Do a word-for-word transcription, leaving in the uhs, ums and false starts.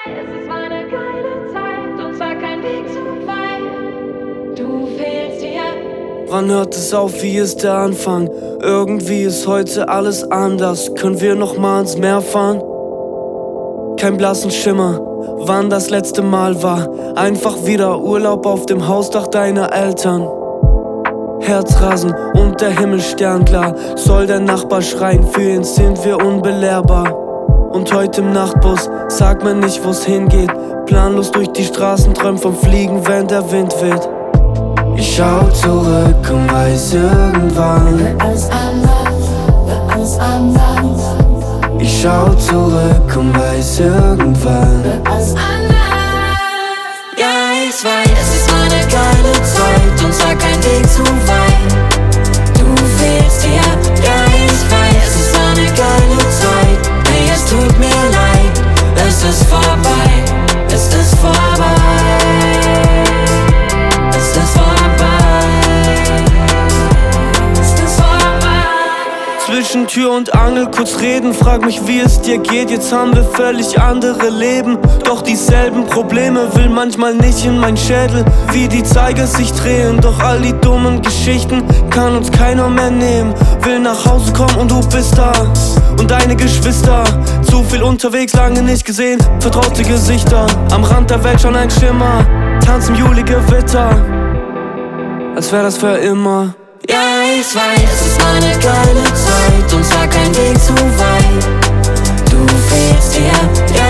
weiß, es war eine geile Zeit und zwar kein Weg zu weit. Du fehlst dir. Wann hört es auf, wie ist der Anfang? Irgendwie ist heute alles anders. Können wir noch mal ins Meer fahren? Kein blassen Schimmer, wann das letzte Mal war. Einfach wieder Urlaub auf dem Hausdach deiner Eltern. Herzrasen und der Himmel sternklar. Soll der Nachbar schreien, für ihn sind wir unbelehrbar. Und heute im Nachtbus, sag mir nicht, wo's hingeht. Planlos durch die Straßen, träum vom Fliegen, wenn der Wind weht. Ich schau zurück und weiß irgendwann wird alles anders, wird alles anders. Ich schau zurück und weiß irgendwann Wird alles anders. Ja, ich weiß, es war eine geile Zeit und zwar kein Weg zu weit. Du fehlst dir. Ja, ich weiß, es war eine geile Zeit. Hey, es tut mir leid, es ist vorbei, es ist vorbei, es ist vorbei, es ist vorbei. Zwischen Tür und Angel kurz reden, frag mich, wie es dir geht. Jetzt haben wir völlig andere Leben, doch dieselben Probleme. Will manchmal nicht in mein Schädel, wie die Zeiger sich drehen. Doch all die dummen Geschichten kann uns keiner mehr nehmen. Will nach Hause kommen und du bist da und deine Geschwister. Zu viel unterwegs, lange nicht gesehen, vertraute Gesichter. Am Rand der Welt schon ein Schimmer, Tanz im Juli-Gewitter, als wär das für immer. Ja, ich weiß, es war eine geile Zeit und zwar kein Weg zu weit. Du fehlst dir. Ja,